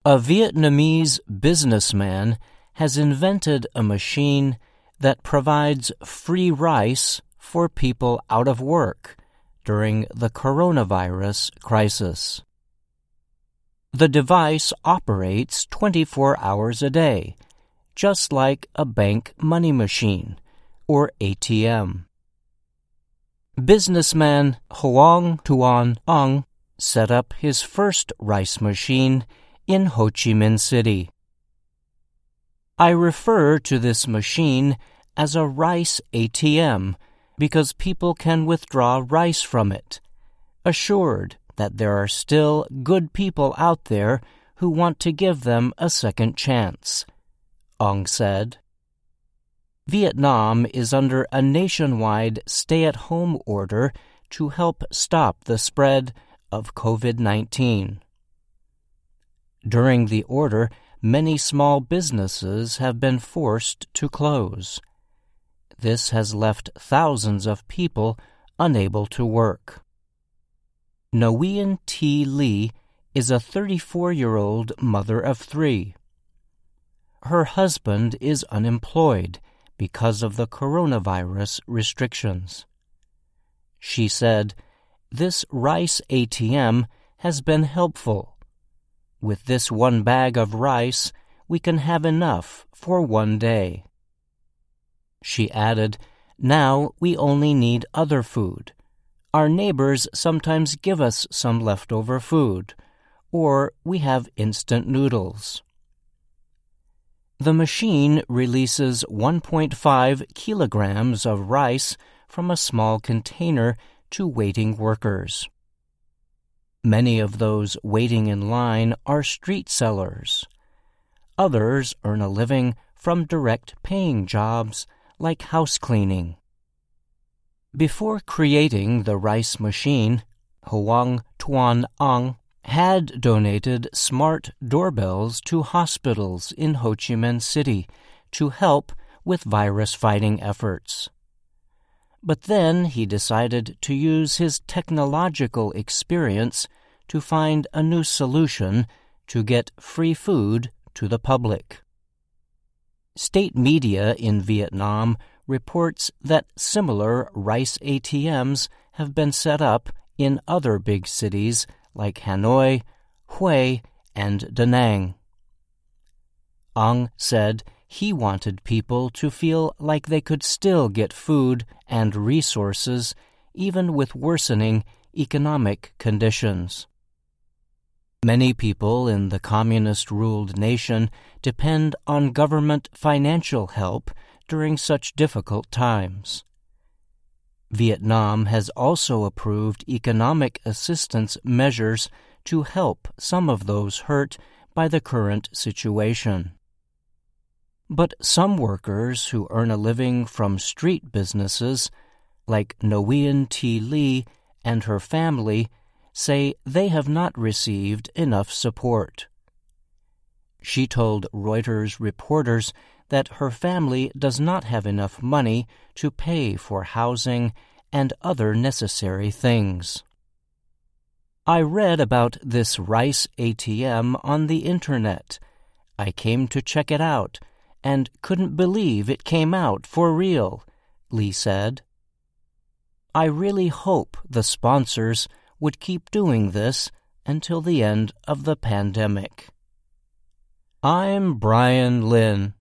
A Vietnamese businessman has invented a machine that provides free rice for people out of work during the coronavirus crisis. The device operates 24 hours a day, just like a bank money machine, or ATM. Businessman Hoang Tuan Ong set up his first rice machine in Ho Chi Minh City. I refer to this machine as a rice ATM because people can withdraw rice from it, assured that there are still good people out there who want to give them a second chance, Ong said. Vietnam is under a nationwide stay-at-home order to help stop the spread of COVID-19. During the order, many small businesses have been forced to close. This has left thousands of people unable to work. Nguyen T. Lee is a 34-year-old mother of 3. Her husband is unemployed because of the coronavirus restrictions. She said, "This rice ATM has been helpful. With this one bag of rice, we can have enough for one day." She added, "Now we only need other food. Our neighbors sometimes give us some leftover food, or we have instant noodles." The machine releases 1.5 kilograms of rice from a small container to waiting workers. Many of those waiting in line are street sellers. Others earn a living from direct paying jobs like house cleaning. Before creating the rice machine, Hoang Tuan Ong had donated smart doorbells to hospitals in Ho Chi Minh City to help with virus-fighting efforts. But then he decided to use his technological experience to find a new solution to get free food to the public. State media in Vietnam reports that similar rice ATMs have been set up in other big cities like Hanoi, Hue, and Da Nang. Ong said he wanted people to feel like they could still get food and resources even with worsening economic conditions. Many people in the communist-ruled nation depend on government financial help during such difficult times. Vietnam has also approved economic assistance measures to help some of those hurt by the current situation. But some workers who earn a living from street businesses, like Nguyen T. Lee and her family, say they have not received enough support. She told Reuters reporters that her family does not have enough money to pay for housing and other necessary things. I read about this rice ATM on the internet. I came to check it out and couldn't believe it came out for real, Lee said. I really hope the sponsors would keep doing this until the end of the pandemic. I'm Brian Lynn.